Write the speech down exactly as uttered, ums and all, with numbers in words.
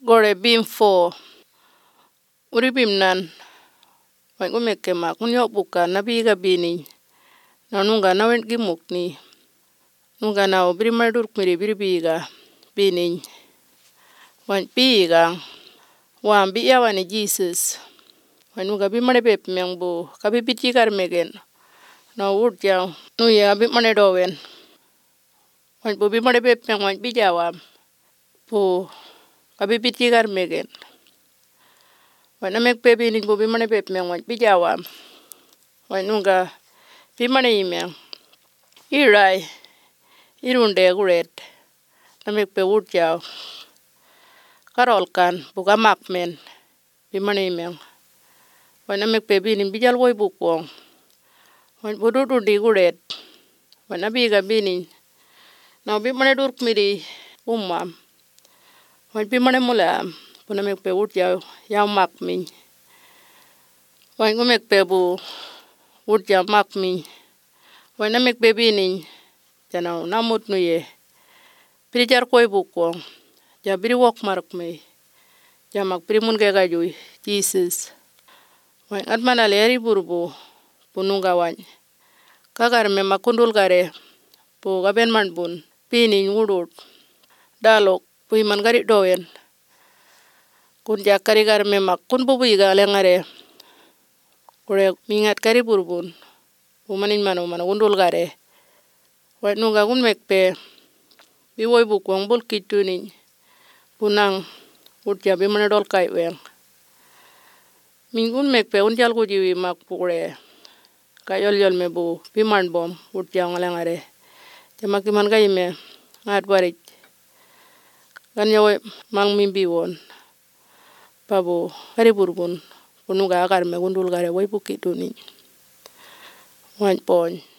gore bim fo uri bim nan wan ko mekke ma kun yo buka na bi ga bini na nunga na wen gi mukni nunga na obri madur kmiri bir biga bini wan biga wan bi ya wani Jesus wan nunga bi mane bep mengbo ka bi biti kar megen na wud ja nu ya bi mane dowen wan bo bi mane bep meng wan bi jawam po ka bi biti kar megen wan amek pe bi ni bo bi mane bep meng wan bi jawam wan nunga bi mane imeng irai irunde guret amek pe wud jaw karol kan buka mak men bi mane imeng wan amek pe bi ni bi jal woy bukwong wan bodu du di guret wan abi ga bini na bi mane dur kmiri umam wan bi mane mulam puna mek pe wud jaw yaw mak min wan ko mek pe bu wud jaw mak min wan amek pe bini janaw namut nuye pri jar koy bukwong ja biri wok mark me jamak pri mun ge gajuy Jesus wan at mana leri burbu pununga wan kagar me makundul gare po gaben man bun pini ngudut dalok pui man gari dowen kun jakari gar me mak kun bubu iga lengare kure mingat kari burbun pumanin mano mano undul gare wan nunga kun mekpe bi woy bukwong bul kituni punang wud ja bi mane dol kai weng mingun mekpe un jal ko jiwi mak pure ka yol yol me bu bi man bom wud ja ngalengare jamak man ga ime ngat barik kan yoy mang min bi won pabu kari burbun punuga agar me gundul gare woy bukituni wan pon